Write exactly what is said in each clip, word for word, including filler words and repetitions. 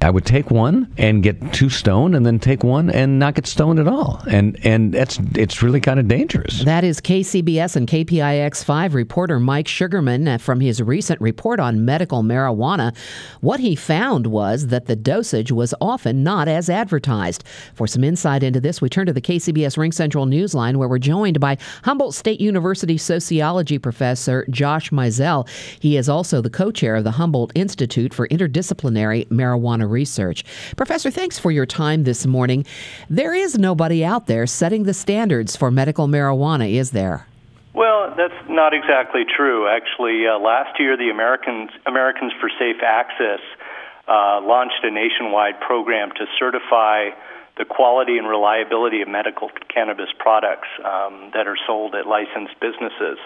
I would take one and get too stoned, and then take one and not get stoned at all. And and that's it's really kind of dangerous. That is K C B S and K P I X five reporter Mike Sugarman uh, from his recent report on medical marijuana. What he found was that the dosage was often not as advertised. For some insight into this, we turn to the K C B S Ring Central Newsline, where we're joined by Humboldt State University sociology professor Josh Mizell. He is also the co-chair of the Humboldt Institute for Interdisciplinary Marijuana Research. Professor, thanks for your time this morning. There is nobody out there setting the standards for medical marijuana, is there? Well, that's not exactly true. Actually, uh, last year, the Americans Americans for Safe Access uh, launched a nationwide program to certify the quality and reliability of medical cannabis products um, that are sold at licensed businesses.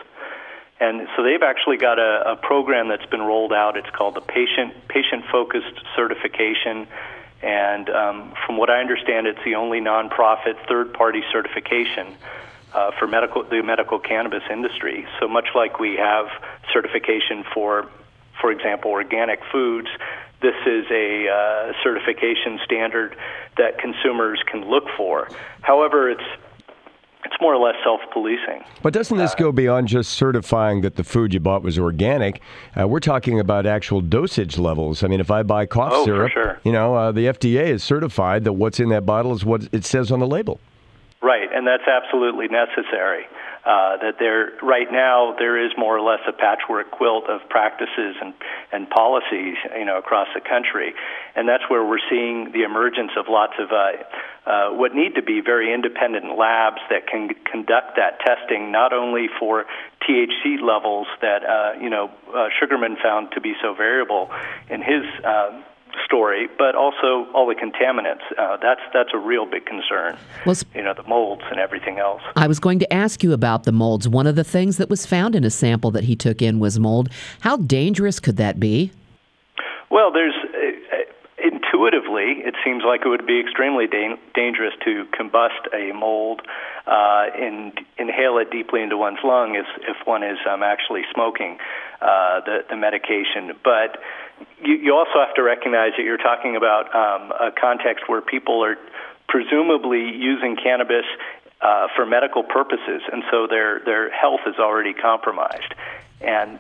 And so they've actually got a, a program that's been rolled out. It's called the Patient Patient-Focused Certification. And um, from what I understand, it's the only nonprofit third-party certification uh, for medical the medical cannabis industry. So much like we have certification for, for example, organic foods, this is a uh, certification standard that consumers can look for. However, it's It's more or less self-policing. But doesn't this go beyond just certifying that the food you bought was organic? Uh, we're talking about actual dosage levels. I mean, if I buy cough oh, syrup, for sure. you know, uh, the F D A is certified that what's in that bottle is what it says on the label. Right, and that's absolutely necessary. Uh, that there, right now, there is more or less a patchwork quilt of practices and, and policies, you know, across the country, and that's where we're seeing the emergence of lots of uh, uh, what need to be very independent labs that can conduct that testing, not only for T H C levels that uh, you know uh, Sugarman found to be so variable in his Uh, story, but also all the contaminants. Uh, that's that's a real big concern. Well, you know, the molds and everything else. I was going to ask you about the molds. One of the things that was found in a sample that he took in was mold. How dangerous could that be? Well, there's uh, intuitively, it seems like it would be extremely da- dangerous to combust a mold uh, and inhale it deeply into one's lung if, if one is um, actually smoking uh, the, the medication. But you, you also have to recognize that you're talking about um, a context where people are presumably using cannabis uh, for medical purposes, and so their their health is already compromised. And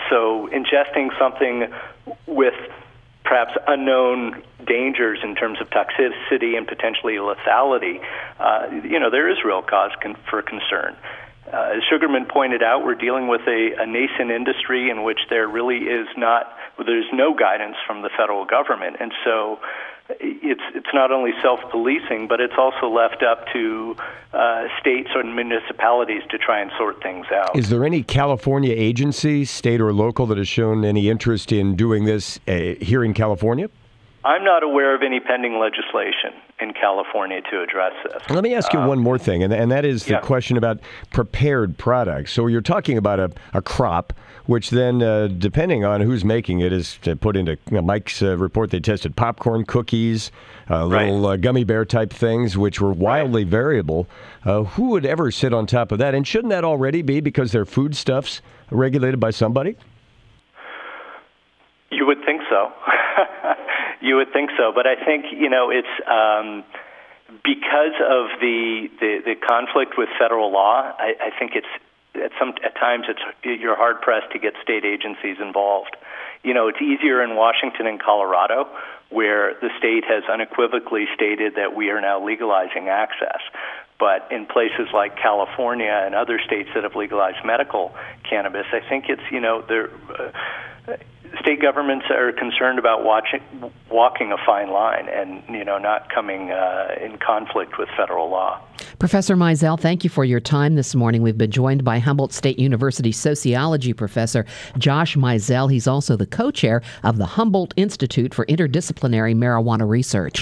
so ingesting something with perhaps unknown dangers in terms of toxicity and potentially lethality, uh, you know, there is real cause con- for concern. Uh, as Sugarman pointed out, we're dealing with a, a nascent industry in which there really is not, there's no guidance from the federal government. And so it's it's not only self-policing, but it's also left up to uh, states and municipalities to try and sort things out. Is there any California agency, state or local, that has shown any interest in doing this uh, here in California? I'm not aware of any pending legislation in California to address this. Let me ask you um, one more thing, and, and that is the yeah. question about prepared products. So you're talking about a, a crop, which then, uh, depending on who's making it, is to put into you know, Mike's uh, report. They tested popcorn, cookies, uh, little right. uh, gummy bear type things, which were wildly right. variable. Uh, who would ever sit on top of that? And shouldn't that already be, because they're foodstuffs, regulated by somebody? You would think so. You would think so, but I think, you know, it's um, because of the, the the conflict with federal law. I, I think it's at some at times it's you're hard pressed to get state agencies involved. You know, it's easier in Washington and Colorado, where the state has unequivocally stated that we are now legalizing access. But in places like California and other states that have legalized medical cannabis, I think it's, you know, they're. Uh, State governments are concerned about watching, walking a fine line and, you know, not coming uh, in conflict with federal law. Professor Mizell, thank you for your time this morning. We've been joined by Humboldt State University sociology professor Josh Mizell. He's also the co-chair of the Humboldt Institute for Interdisciplinary Marijuana Research.